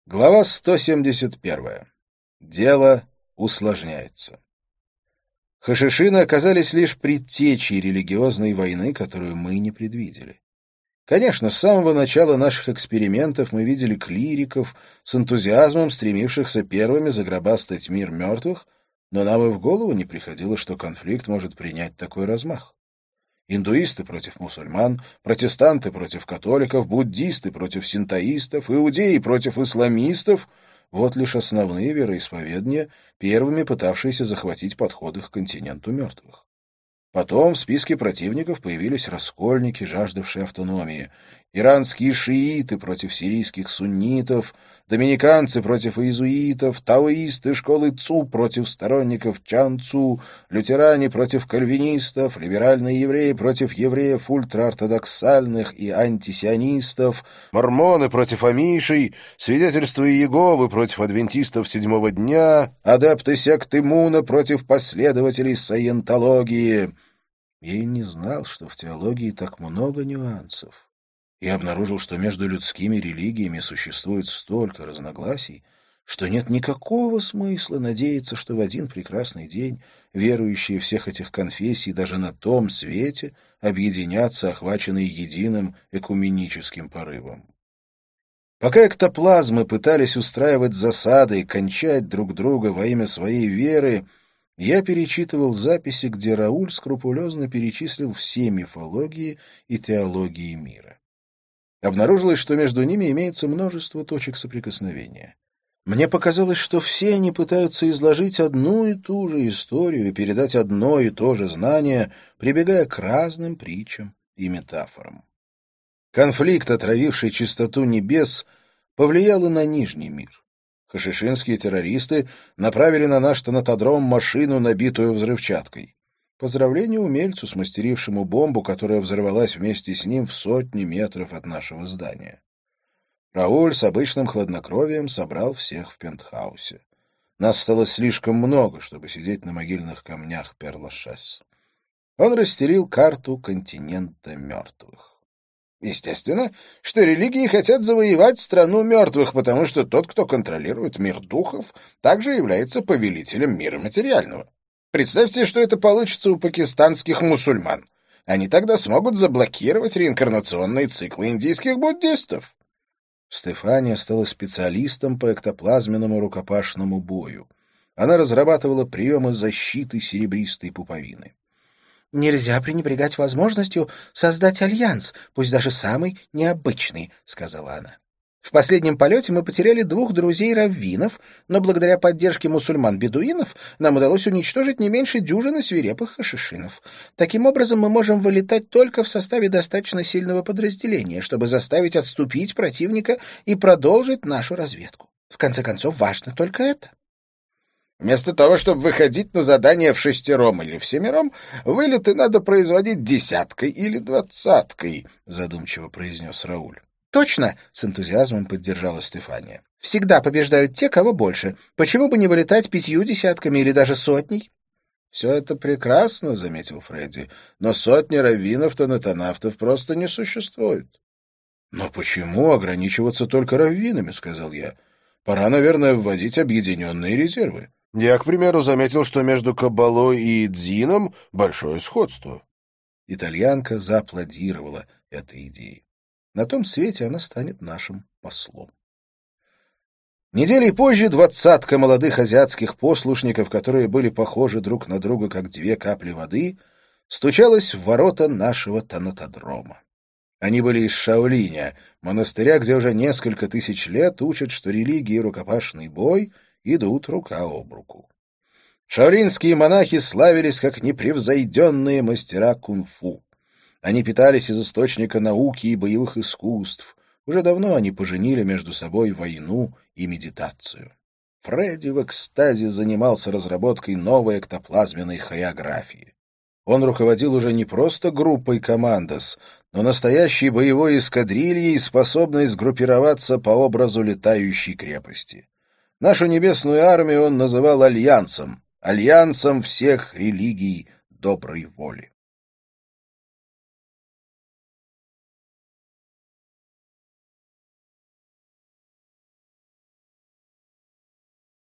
Глава 171. Дело усложняется. Хашишины оказались лишь предтечей религиозной войны, которую мы не предвидели. Конечно, с самого начала наших экспериментов мы видели клириков, с энтузиазмом стремившихся первыми загробастать мир мертвых, но нам и в голову не приходило, что конфликт может принять такой размах. Индуисты против мусульман, протестанты против католиков, буддисты против синтоистов, иудеи против исламистов — вот лишь основные вероисповедания, первыми пытавшиеся захватить подходы к континенту мертвых. Потом в списке противников появились раскольники, жаждавшие автономии, иранские шииты против сирийских суннитов, доминиканцы против иезуитов, таоисты школы Цу против сторонников Чан Цу, лютеране против кальвинистов, либеральные евреи против евреев ультраортодоксальных и антисионистов, мормоны против амишей, свидетельства Иеговы против адвентистов седьмого дня, адепты секты Муна против последователей саентологии. Я и не знал, что в теологии так много нюансов. Я обнаружил, что между людскими религиями существует столько разногласий, что нет никакого смысла надеяться, что в один прекрасный день верующие всех этих конфессий даже на том свете объединятся, охваченные единым экуменическим порывом. Пока эктоплазмы пытались устраивать засады и кончать друг друга во имя своей веры, я перечитывал записи, где Рауль скрупулезно перечислил все мифологии и теологии мира. Обнаружилось, что между ними имеется множество точек соприкосновения. Мне показалось, что все они пытаются изложить одну и ту же историю и передать одно и то же знание, прибегая к разным притчам и метафорам. Конфликт, отравивший чистоту небес, повлиял и на Нижний мир. Хашишинские террористы направили на наш танатодром машину, набитую взрывчаткой. Поздравление умельцу, смастерившему бомбу, которая взорвалась вместе с ним в сотни метров от нашего здания. Рауль с обычным хладнокровием собрал всех в пентхаусе. Нас стало слишком много, чтобы сидеть на могильных камнях Пер-Лашес. Он расстелил карту континента мертвых. Естественно, что религии хотят завоевать страну мертвых, потому что тот, кто контролирует мир духов, также является повелителем мира материального. Представьте, что это получится у пакистанских мусульман. Они тогда смогут заблокировать реинкарнационные циклы индийских буддистов. Стефания стала специалистом по эктоплазменному рукопашному бою. Она разрабатывала приемы защиты серебристой пуповины. «Нельзя пренебрегать возможностью создать альянс, пусть даже самый необычный», — сказала она. «В последнем полете мы потеряли 2 друзей-раввинов, но благодаря поддержке мусульман-бедуинов нам удалось уничтожить не меньше дюжины свирепых хашишинов. Таким образом, мы можем вылетать только в составе достаточно сильного подразделения, чтобы заставить отступить противника и продолжить нашу разведку. В конце концов, важно только это». «Вместо того, чтобы выходить на задание в 6 или в 7, вылеты надо производить 10 или 20, задумчиво произнес Рауль. «Точно!» — с энтузиазмом поддержала Стефания. «Всегда побеждают те, кого больше. Почему бы не вылетать 50 или даже 100?» «Все это прекрасно», — заметил Фредди, «но 100 раввинов-танатонавтов просто не существует». «Но почему ограничиваться только раввинами?» — сказал я. «Пора, наверное, вводить объединенные резервы. Я, к примеру, заметил, что между Каббалой и Дзином большое сходство». Итальянка зааплодировала этой идее. На том свете она станет нашим послом. Неделей позже 20 молодых азиатских послушников, которые были похожи друг на друга, как 2 капли воды, стучалась в ворота нашего танатодрома. Они были из Шаолиня, монастыря, где уже несколько тысяч лет учат, что религия и рукопашный бой идут рука об руку. Шаолинские монахи славились как непревзойденные мастера кунг-фу. Они питались из источника науки и боевых искусств. Уже давно они поженили между собой войну и медитацию. Фредди в экстазе занимался разработкой новой эктоплазменной хореографии. Он руководил уже не просто группой «Командос», но настоящей боевой эскадрильей, способной сгруппироваться по образу летающей крепости. Нашу небесную армию он называл альянсом всех религий доброй воли.